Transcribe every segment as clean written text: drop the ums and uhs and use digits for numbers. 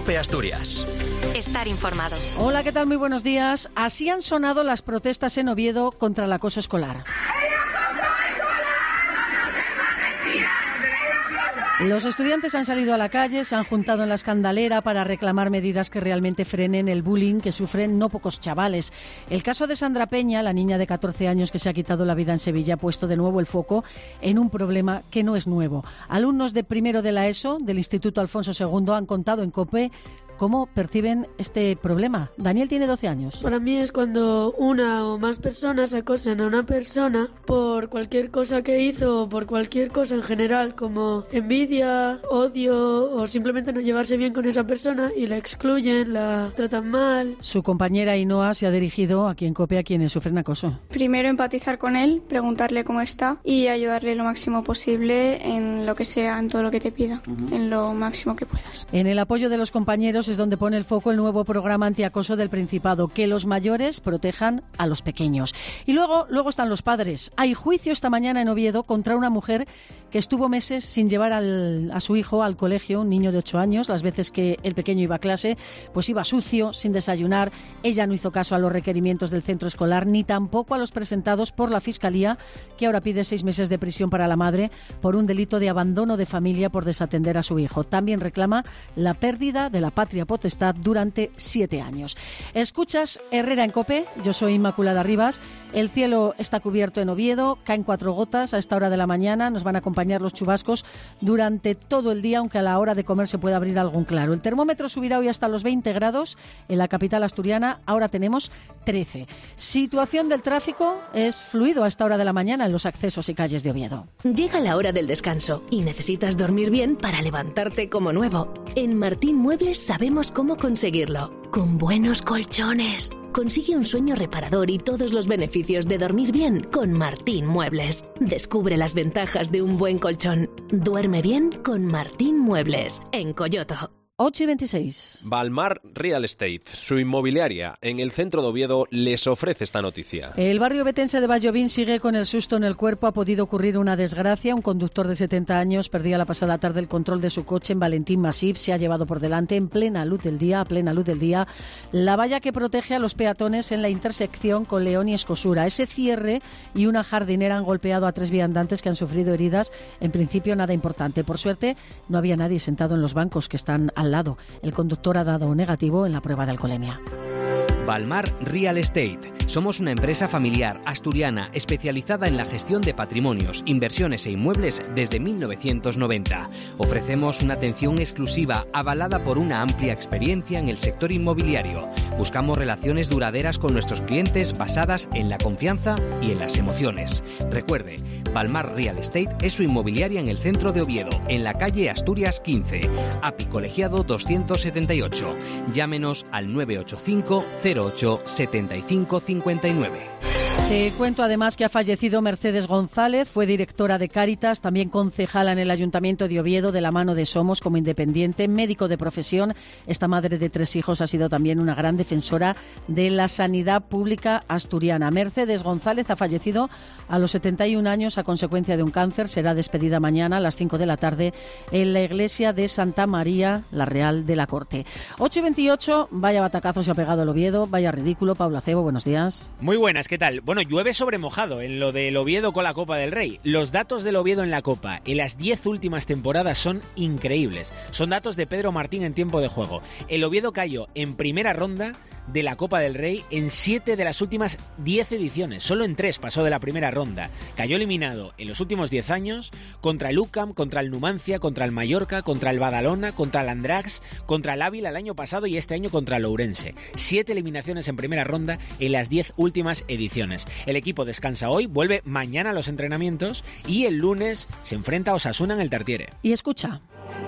COPE Asturias. Estar informado. Hola, ¿qué tal? Muy buenos días. Así han sonado las protestas en Oviedo contra el acoso escolar. Los estudiantes han salido a la calle, se han juntado en la Escandalera para reclamar medidas que realmente frenen el bullying que sufren no pocos chavales. El caso de Sandra Peña, la niña de 14 años que se ha quitado la vida en Sevilla, ha puesto de nuevo el foco en un problema que no es nuevo. Alumnos de primero de la ESO, del Instituto Alfonso II, han contado en COPE cómo perciben este problema. Daniel tiene 12 años. Para mí es cuando una o más personas acosan a una persona por cualquier cosa que hizo o por cualquier cosa en general, como envidia, odio o simplemente no llevarse bien con esa persona y la excluyen, la tratan mal. Su compañera Ainhoa se ha dirigido aquí en COPE a quienes sufren acoso. Primero empatizar con él, preguntarle cómo está y ayudarle lo máximo posible en lo que sea, en todo lo que te pida, en lo máximo que puedas. En el apoyo de los compañeros es donde pone el foco el nuevo programa antiacoso del Principado, que los mayores protejan a los pequeños. Y luego están los padres. Hay juicio esta mañana en Oviedo contra una mujer que estuvo meses sin llevar a su hijo al colegio, un niño de 8 años. Las veces que el pequeño iba a clase, pues iba sucio, sin desayunar. Ella no hizo caso a los requerimientos del centro escolar, ni tampoco a los presentados por la Fiscalía, que ahora pide 6 meses de prisión para la madre por un delito de abandono de familia por desatender a su hijo. También reclama la pérdida de la patria potestad durante 7 años. Escuchas Herrera en COPE, yo soy Inmaculada Rivas. El cielo está cubierto en Oviedo, caen 4 gotas a esta hora de la mañana, nos van a acompañar los chubascos durante todo el día, aunque a la hora de comer se puede abrir algún claro. El termómetro subirá hoy hasta los 20 grados en la capital asturiana, ahora tenemos 13. Situación del tráfico es fluido a esta hora de la mañana en los accesos y calles de Oviedo. Llega la hora del descanso y necesitas dormir bien para levantarte como nuevo. En Martín Muebles sabemos cómo conseguirlo. Con buenos colchones. Consigue un sueño reparador y todos los beneficios de dormir bien con Martín Muebles. Descubre las ventajas de un buen colchón. Duerme bien con Martín Muebles, en Coyoto. 8:26. Balmar Real Estate, su inmobiliaria en el centro de Oviedo, les ofrece esta noticia. El barrio betense de Vallovín sigue con el susto en el cuerpo. Ha podido ocurrir una desgracia. Un conductor de 70 años perdía la pasada tarde el control de su coche en Valentín Masip. Se ha llevado por delante a plena luz del día, la valla que protege a los peatones en la intersección con León y Escosura. Ese cierre y una jardinera han golpeado a 3 viandantes que han sufrido heridas. En principio nada importante. Por suerte no había nadie sentado en los bancos que están al lado. El conductor ha dado negativo en la prueba de alcoholemia. Balmar Real Estate. Somos una empresa familiar asturiana especializada en la gestión de patrimonios, inversiones e inmuebles desde 1990. Ofrecemos una atención exclusiva avalada por una amplia experiencia en el sector inmobiliario. Buscamos relaciones duraderas con nuestros clientes basadas en la confianza y en las emociones. Recuerde, Balmar Real Estate es su inmobiliaria en el centro de Oviedo, en la calle Asturias 15, API Colegiado 278. Llámenos al 985 08 75 59. Te cuento además que ha fallecido Mercedes González, fue directora de Cáritas, también concejala en el Ayuntamiento de Oviedo de la mano de Somos como independiente, médico de profesión. Esta madre de 3 hijos ha sido también una gran defensora de la sanidad pública asturiana. Mercedes González ha fallecido a los 71 años a consecuencia de un cáncer. Será despedida mañana a las 5 de la tarde en la iglesia de Santa María, la Real de la Corte. 8:28, vaya batacazo se ha pegado el Oviedo, vaya ridículo. Pablo Acebo, buenos días. Muy buenas, ¿qué tal? Bueno, llueve sobre mojado en lo del Oviedo con la Copa del Rey. Los datos del Oviedo en la Copa en las 10 últimas temporadas son increíbles. Son datos de Pedro Martín en tiempo de juego. El Oviedo cayó en primera ronda de la Copa del Rey en 7 de las últimas 10 ediciones. Solo en 3 pasó de la primera ronda. Cayó eliminado en los últimos 10 años contra el UCAM, contra el Numancia, contra el Mallorca, contra el Badalona, contra el Andratx, contra el Ávila el año pasado y este año contra el Ourense. 7 eliminaciones en primera ronda en las 10 últimas ediciones. El equipo descansa hoy, vuelve mañana a los entrenamientos y el lunes se enfrenta a Osasuna en el Tartiere. Y escucha.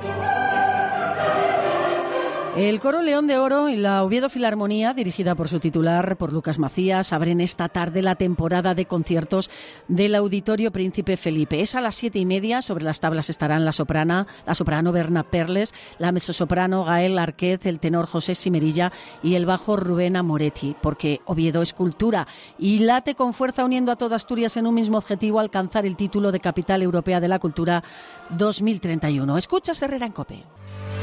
El Coro León de Oro y la Oviedo Filarmonía, dirigida por su titular, por Lucas Macías, abren esta tarde la temporada de conciertos del Auditorio Príncipe Felipe. Es a las 7:30. Sobre las tablas estarán la soprano Berna Perles, la mezzosoprano Gael Arquez, el tenor José Simerilla y el bajo Rubén Amoretti, porque Oviedo es cultura y late con fuerza uniendo a toda Asturias en un mismo objetivo: alcanzar el título de Capital Europea de la Cultura 2031. Escuchas Herrera en COPE.